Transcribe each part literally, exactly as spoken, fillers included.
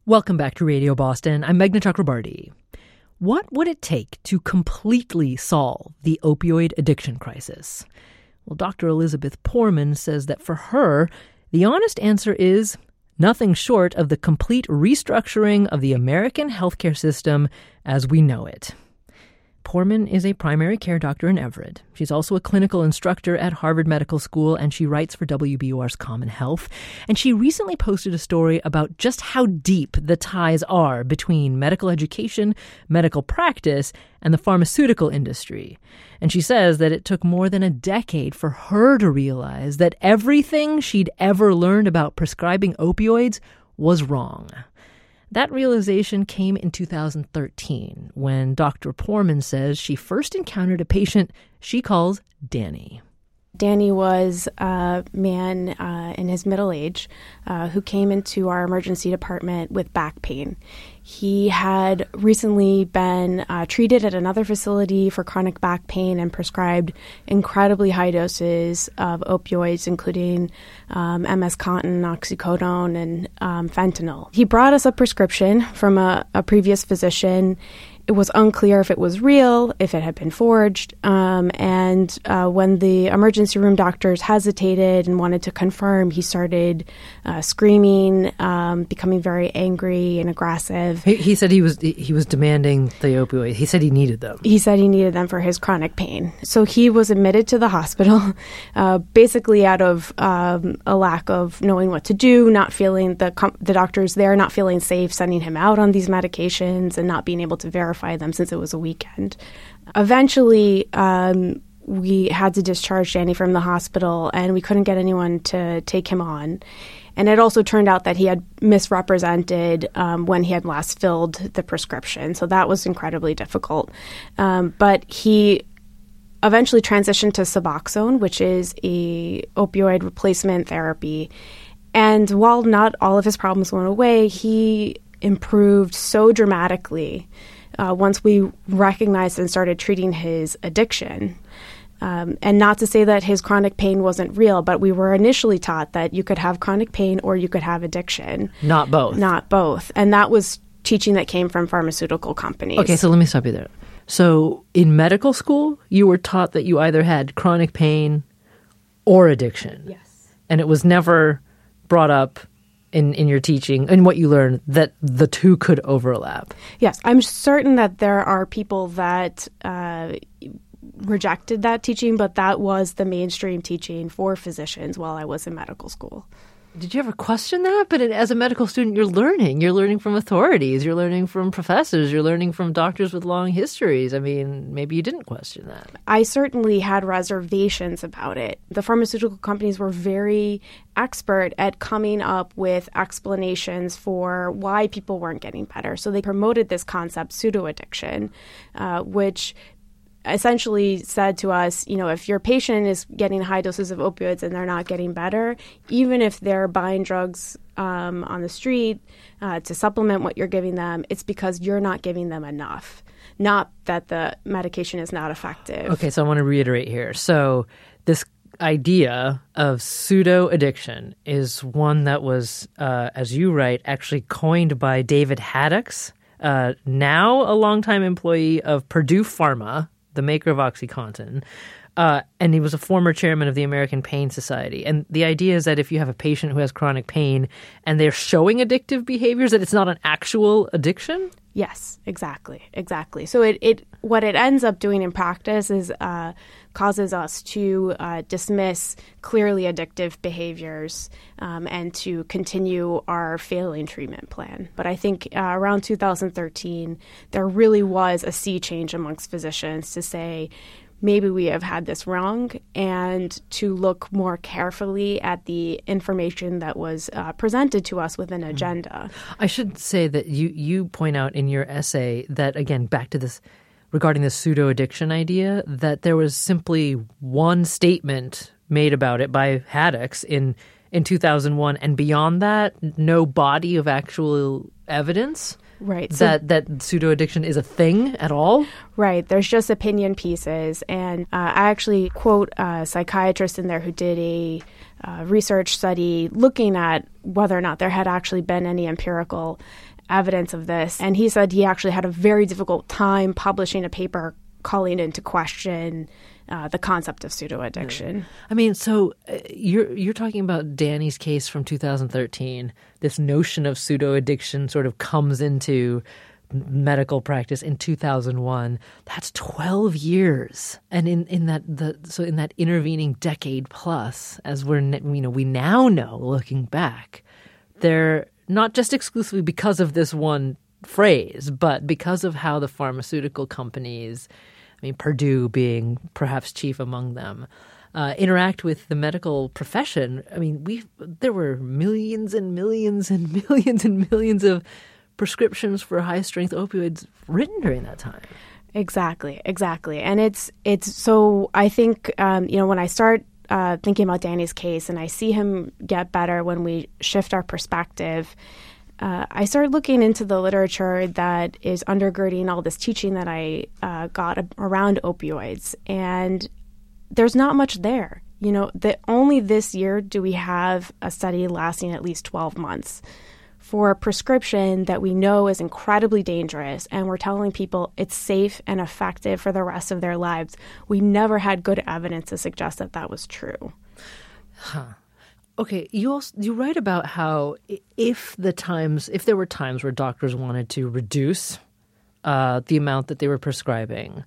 Welcome back to Radio Boston. I'm Meghna Chakrabarty. What would it take to completely solve the opioid addiction crisis? Well, Doctor Elizabeth Poorman says that for her, the honest answer is nothing short of the complete restructuring of the American healthcare system as we know it. Poorman is a primary care doctor in Everett. She's also a clinical instructor at Harvard Medical School, and she writes for W B U R's Common Health. And she recently posted a story about just how deep the ties are between medical education, medical practice, and the pharmaceutical industry. And she says that it took more than a decade for her to realize that everything she'd ever learned about prescribing opioids was wrong. That realization came in two thousand thirteen when Doctor Poorman says she first encountered a patient she calls Danny. Danny was a man uh, in his middle age uh, who came into our emergency department with back pain. He had recently been uh, treated at another facility for chronic back pain and prescribed incredibly high doses of opioids, including um, M S Contin, oxycodone, and um, fentanyl. He brought us a prescription from a, a previous physician. It was unclear if it was real, if it had been forged, um, and uh, when the emergency room doctors hesitated and wanted to confirm, he started uh, screaming, um, becoming very angry and aggressive. He, he said he was he was demanding the opioid. He said he needed them. He said he needed them for his chronic pain. So he was admitted to the hospital, uh, basically out of um, a lack of knowing what to do, not feeling the com- the doctors there, not feeling safe sending him out on these medications, and not being able to verify them since it was a weekend. Eventually, um, we had to discharge Danny from the hospital, and we couldn't get anyone to take him on. And it also turned out that he had misrepresented um, when he had last filled the prescription. So that was incredibly difficult. Um, but he eventually transitioned to Suboxone, which is a opioid replacement therapy. And while not all of his problems went away, he improved so dramatically Uh, once we recognized and started treating his addiction. Um, and not to say that his chronic pain wasn't real, but we were initially taught that you could have chronic pain or you could have addiction. Not both. Not both. And that was teaching that came from pharmaceutical companies. Okay, so let me stop you there. So in medical school, you were taught that you either had chronic pain or addiction. Yes. And it was never brought up in, in your teaching and what you learned that the two could overlap. Yes, I'm certain that there are people that uh, rejected that teaching, but that was the mainstream teaching for physicians while I was in medical school. Did you ever question that? But as a medical student, you're learning. You're learning from authorities. You're learning from professors. You're learning from doctors with long histories. I mean, maybe you didn't question that. I certainly had reservations about it. The pharmaceutical companies were very expert at coming up with explanations for why people weren't getting better. So they promoted this concept, pseudo-addiction, uh, which essentially said to us, you know, if your patient is getting high doses of opioids and they're not getting better, even if they're buying drugs um, on the street uh, to supplement what you're giving them, it's because you're not giving them enough, not that the medication is not effective. Okay, so I want to reiterate here. So this idea of pseudo-addiction is one that was, uh, as you write, actually coined by David Haddix, uh, now a longtime employee of Purdue Pharma, the maker of OxyContin, uh, and he was a former chairman of the American Pain Society. And the idea is that if you have a patient who has chronic pain and they're showing addictive behaviors, that it's not an actual addiction? Yes, exactly, exactly. So it, it what it ends up doing in practice is uh, causes us to uh, dismiss clearly addictive behaviors um, and to continue our failing treatment plan. But I think uh, around two thousand thirteen, there really was a sea change amongst physicians to say, maybe we have had this wrong, and to look more carefully at the information that was uh, presented to us with an agenda. I should say that you, you point out in your essay that, again, back to this, regarding the pseudo-addiction idea, that there was simply one statement made about it by Haddix in, in two thousand one, and beyond that, no body of actual evidence. Right. So, that that pseudo-addiction is a thing at all? Right. There's just opinion pieces. And uh, I actually quote a psychiatrist in there who did a uh, research study looking at whether or not there had actually been any empirical evidence of this. And he said he actually had a very difficult time publishing a paper calling into question uh, the concept of pseudo-addiction. I mean, so uh, you're you're talking about Danny's case from two thousand thirteen. This notion of pseudo-addiction sort of comes into medical practice in two thousand one. That's twelve years. And in, in that the so in that intervening decade plus, as we're you know we now know looking back, they're not just exclusively because of this one phrase, but because of how the pharmaceutical companies, I mean, Purdue being perhaps chief among them, uh, interact with the medical profession. I mean, we there were millions and millions and millions and millions of prescriptions for high-strength opioids written during that time. Exactly, exactly. And it's it's so I think, um, you know, when I start uh, thinking about Danny's case and I see him get better when we shift our perspective, uh, I started looking into the literature that is undergirding all this teaching that I uh, got around opioids. And there's not much there. You know, that only this year do we have a study lasting at least twelve months for a prescription that we know is incredibly dangerous, and we're telling people it's safe and effective for the rest of their lives. We never had good evidence to suggest that that was true. Huh. Okay, you also, you write about how if the times, if there were times where doctors wanted to reduce uh, the amount that they were prescribing,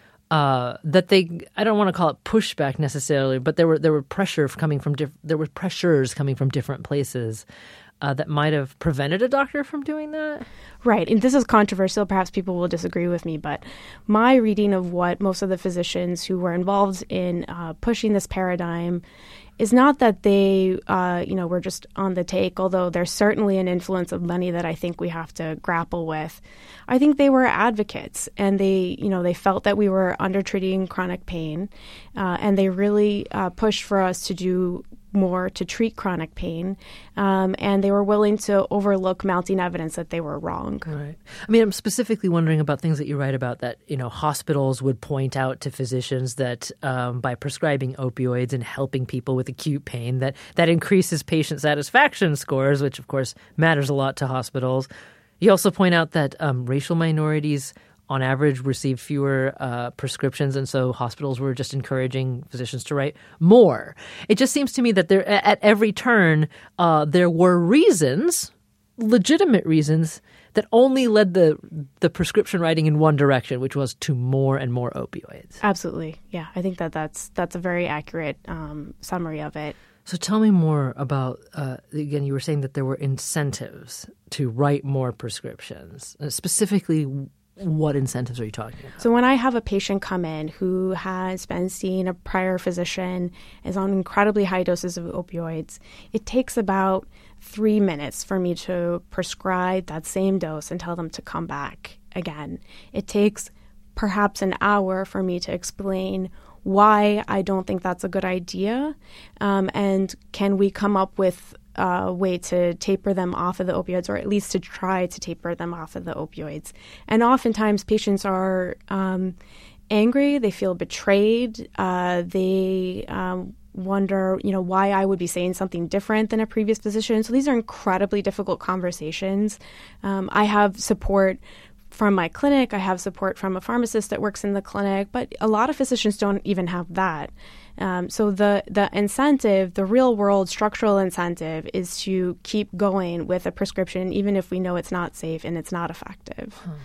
uh, that they, I don't want to call it pushback necessarily, but there were there were pressure coming from diff- there were pressures coming from different places. Uh, that might have prevented a doctor from doing that? Right. And this is controversial. Perhaps people will disagree with me, but my reading of what most of the physicians who were involved in uh, pushing this paradigm is not that they, uh, you know, were just on the take, although there's certainly an influence of money that I think we have to grapple with. I think they were advocates, and they, you know, they felt that we were undertreating chronic pain, uh, and they really uh, pushed for us to do more to treat chronic pain, um, and they were willing to overlook mounting evidence that they were wrong. Right. I mean, I'm specifically wondering about things that you write about that, you know, hospitals would point out to physicians that um, by prescribing opioids and helping people with acute pain, that that increases patient satisfaction scores, which of course matters a lot to hospitals. You also point out that um, racial minorities on average received fewer uh, prescriptions, and so hospitals were just encouraging physicians to write more. It just seems to me that there, at every turn, uh, there were reasons, legitimate reasons, that only led the the prescription writing in one direction, which was to more and more opioids. Absolutely, yeah. I think that that's that's a very accurate um, summary of it. So tell me more about, uh, again, you were saying that there were incentives to write more prescriptions, uh, specifically. What incentives are you talking about? So when I have a patient come in who has been seeing a prior physician, is on incredibly high doses of opioids, it takes about three minutes for me to prescribe that same dose and tell them to come back again. It takes perhaps an hour for me to explain why I don't think that's a good idea, um, and can we come up with a way to taper them off of the opioids, or at least to try to taper them off of the opioids. And oftentimes patients are um, angry, they feel betrayed, uh, they um, wonder, you know, why I would be saying something different than a previous physician. So these are incredibly difficult conversations. Um, I have support from my clinic, I have support from a pharmacist that works in the clinic, but a lot of physicians don't even have that. Um, so the, the incentive, the real world structural incentive, is to keep going with a prescription, even if we know it's not safe and it's not effective. Huh.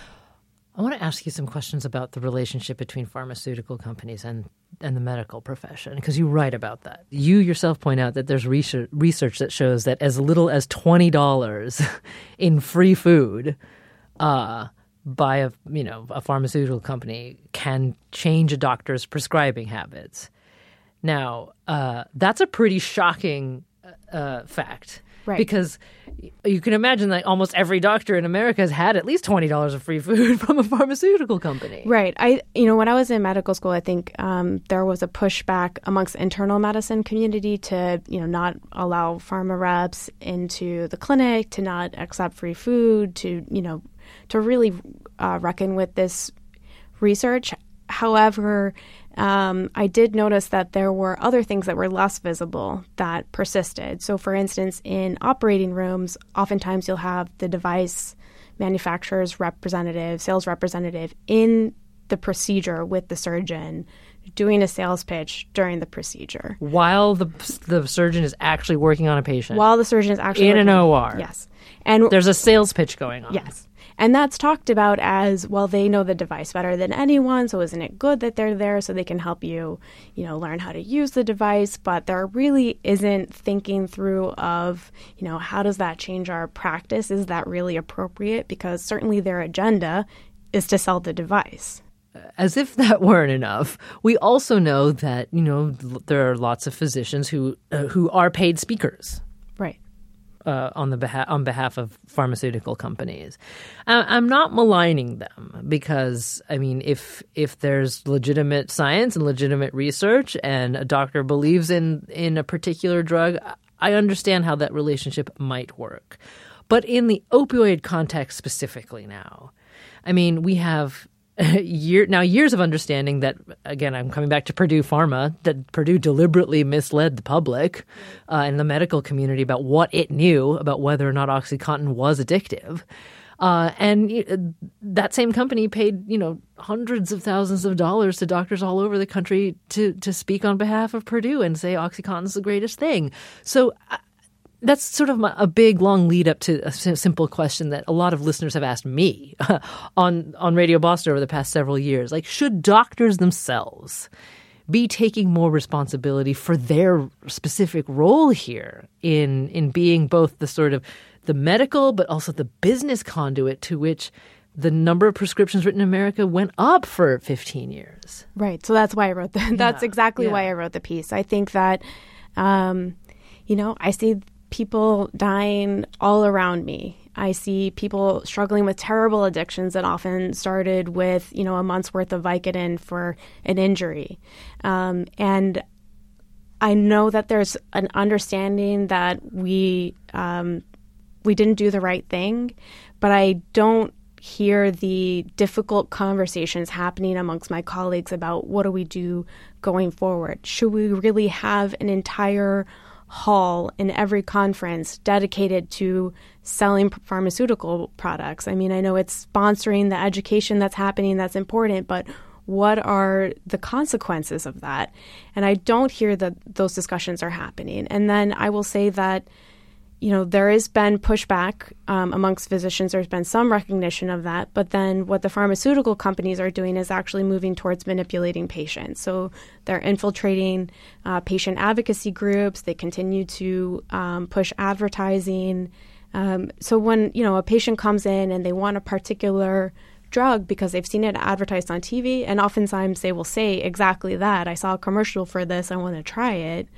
I want to ask you some questions about the relationship between pharmaceutical companies and, and the medical profession, because you write about that. You yourself point out that there's research, research that shows that as little as twenty dollars in free food uh, by a, you know, a pharmaceutical company can change a doctor's prescribing habits. Now, uh, that's a pretty shocking uh, fact, right? Because you can imagine that almost every doctor in America has had at least twenty dollars of free food from a pharmaceutical company. Right. I, you know, when I was in medical school, I think um, there was a pushback amongst internal medicine community to, you know, not allow pharma reps into the clinic, to not accept free food, to, you know, to really uh, reckon with this research. However, um, I did notice that there were other things that were less visible that persisted. So, for instance, in operating rooms, oftentimes you'll have the device manufacturer's representative, sales representative in the procedure with the surgeon doing a sales pitch during the procedure. While the the surgeon is actually working on a patient. While the surgeon is actually in working, an O R. Yes. And there's a sales pitch going on. Yes. And that's talked about as, well, they know the device better than anyone, so isn't it good that they're there so they can help you, you know, learn how to use the device? But there really isn't thinking through of, you know, how does that change our practice? Is that really appropriate? Because certainly their agenda is to sell the device. As if that weren't enough, we also know that, you know, there are lots of physicians who uh, who are paid speakers. Right. Uh, on the behalf on behalf of pharmaceutical companies. I, I'm not maligning them because, I mean, if if there's legitimate science and legitimate research and a doctor believes in, in a particular drug, I understand how that relationship might work. But in the opioid context specifically now, I mean, we have year now years of understanding that, again, I'm coming back to Purdue Pharma, that Purdue deliberately misled the public uh, and the medical community about what it knew about whether or not OxyContin was addictive. Uh, and uh, that same company paid, you know, hundreds of thousands of dollars to doctors all over the country to to speak on behalf of Purdue and say OxyContin's the greatest thing. So uh, that's sort of a big, long lead up to a simple question that a lot of listeners have asked me on, on Radio Boston over the past several years. Like, should doctors themselves be taking more responsibility for their specific role here in in being both the sort of the medical but also the business conduit to which the number of prescriptions written in America went up for fifteen years? Right. So that's why I wrote the, that's yeah. exactly yeah. why I wrote the piece. I think that, um, you know, I see people dying all around me. I see people struggling with terrible addictions that often started with, you know, a month's worth of Vicodin for an injury. Um, and I know that there's an understanding that we um, we didn't do the right thing, but I don't hear the difficult conversations happening amongst my colleagues about what do we do going forward. Should we really have an entire hall in every conference dedicated to selling pharmaceutical products? I mean, I know it's sponsoring the education that's happening, that's important, but what are the consequences of that? And I don't hear that those discussions are happening. And then I will say that, you know, there has been pushback um, amongst physicians. There's been some recognition of that. But then what the pharmaceutical companies are doing is actually moving towards manipulating patients. So they're infiltrating uh, patient advocacy groups. They continue to um, push advertising. Um, so when, you know, a patient comes in and they want a particular drug because they've seen it advertised on T V, and oftentimes they will say exactly that. I saw a commercial for this. I want to try it.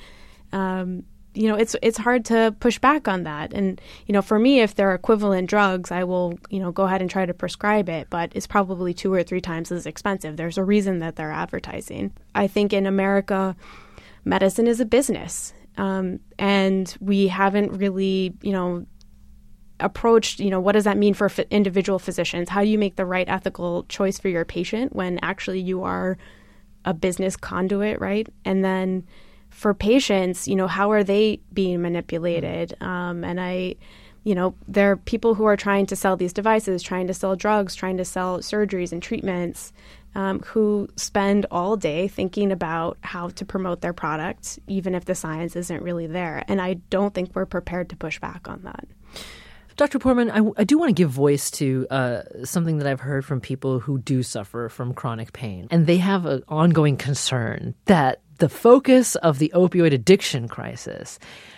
Um You know, it's it's hard to push back on that. And, you know, for me, if they're equivalent drugs, I will, you know, go ahead and try to prescribe it. But it's probably two or three times as expensive. There's a reason that they're advertising. I think in America, medicine is a business. Um, and we haven't really, you know, approached, you know, what does that mean for f- individual physicians? How do you make the right ethical choice for your patient when actually you are a business conduit, right? And then for patients, you know, how are they being manipulated? Um, and I, you know, there are people who are trying to sell these devices, trying to sell drugs, trying to sell surgeries and treatments, um, who spend all day thinking about how to promote their product, even if the science isn't really there. And I don't think we're prepared to push back on that. Doctor Poorman, I, I do want to give voice to uh, something that I've heard from people who do suffer from chronic pain. And they have an ongoing concern that the focus of the opioid addiction crisis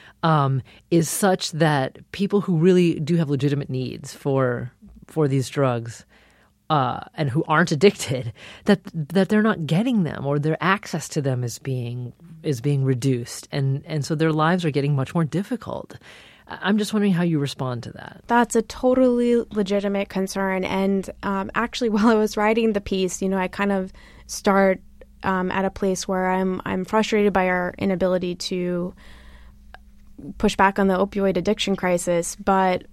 um, is such that people who really do have legitimate needs for for these drugs uh, and who aren't addicted, that that they're not getting them, or their access to them is being is being reduced, and and so their lives are getting much more difficult. I'm just wondering how you respond to that. That's a totally legitimate concern. And um, actually, while I was writing the piece, you know, I kind of start um, at a place where I'm I'm frustrated by our inability to push back on the opioid addiction crisis. But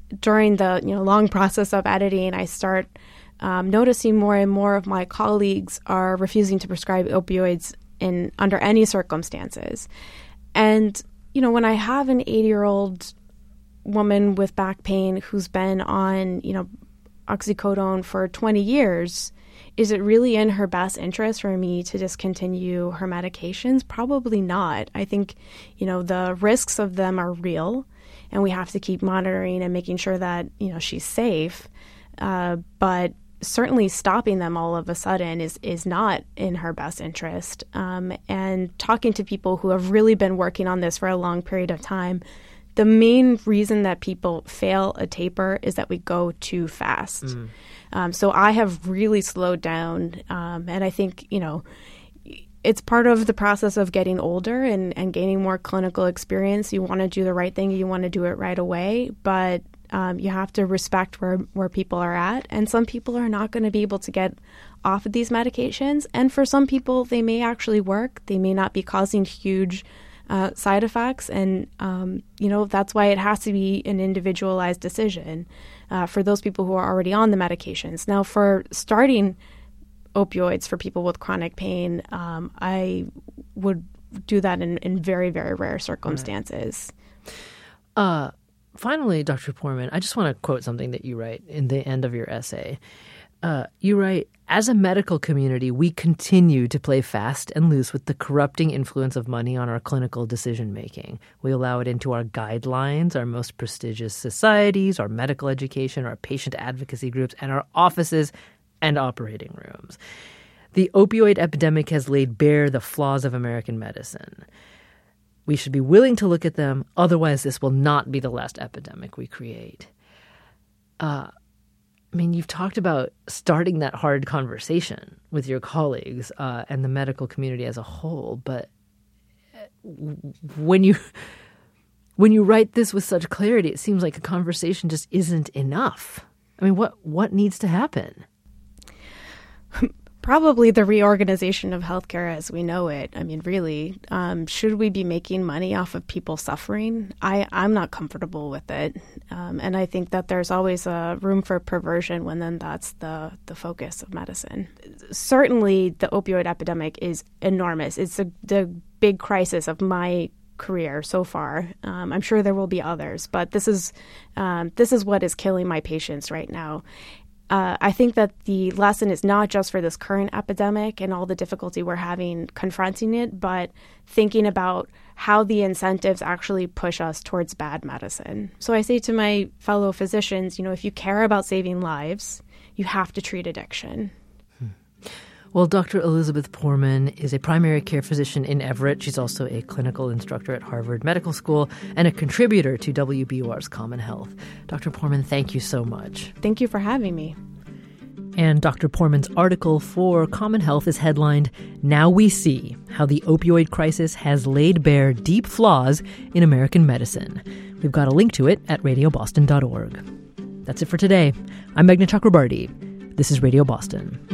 during the you know long process of editing, I start um, noticing more and more of my colleagues are refusing to prescribe opioids in under any circumstances. And you know, when I have an eighty-year-old woman with back pain who's been on you know oxycodone for twenty years, is it really in her best interest for me to discontinue her medications? Probably not. I think, you know, the risks of them are real, and we have to keep monitoring and making sure that, you know, she's safe. Uh, but certainly stopping them all of a sudden is, is not in her best interest. Um, and talking to people who have really been working on this for a long period of time, the main reason that people fail a taper is that we go too fast. Mm. Um, so I have really slowed down. Um, and I think, you know, it's part of the process of getting older and, and gaining more clinical experience. You want to do the right thing. You want to do it right away. But um, you have to respect where, where people are at. And some people are not going to be able to get off of these medications. And for some people, they may actually work. They may not be causing huge Uh, side effects, and um, you know that's why it has to be an individualized decision uh, for those people who are already on the medications. Now, for starting opioids for people with chronic pain, um, I would do that in, in very, very rare circumstances. Right. Uh, finally, Doctor Poorman, I just want to quote something that you write in the end of your essay. Uh, you write, "As a medical community, we continue to play fast and loose with the corrupting influence of money on our clinical decision-making. We allow it into our guidelines, our most prestigious societies, our medical education, our patient advocacy groups, and our offices and operating rooms. The opioid epidemic has laid bare the flaws of American medicine. We should be willing to look at them, otherwise this will not be the last epidemic we create." Uh I mean, you've talked about starting that hard conversation with your colleagues uh, and the medical community as a whole, but when you when you write this with such clarity, it seems like a conversation just isn't enough. I mean, what what needs to happen? Probably the reorganization of healthcare as we know it. I mean, really, um, should we be making money off of people suffering? I, I'm not comfortable with it. Um, and I think that there's always a room for perversion when then that's the, the focus of medicine. Certainly, the opioid epidemic is enormous. It's a, the big crisis of my career so far. Um, I'm sure there will be others, but this is um, this is what is killing my patients right now. Uh, I think that the lesson is not just for this current epidemic and all the difficulty we're having confronting it, but thinking about how the incentives actually push us towards bad medicine. So I say to my fellow physicians, you know, if you care about saving lives, you have to treat addiction. Hmm. Well, Doctor Elizabeth Poorman is a primary care physician in Everett. She's also a clinical instructor at Harvard Medical School and a contributor to W B U R's Common Health. Doctor Poorman, thank you so much. Thank you for having me. And Doctor Poorman's article for Common Health is headlined, "Now We See How the Opioid Crisis Has Laid Bare Deep Flaws in American Medicine." We've got a link to it at radio boston dot org. That's it for today. I'm Meghna Chakrabarty. This is Radio Boston.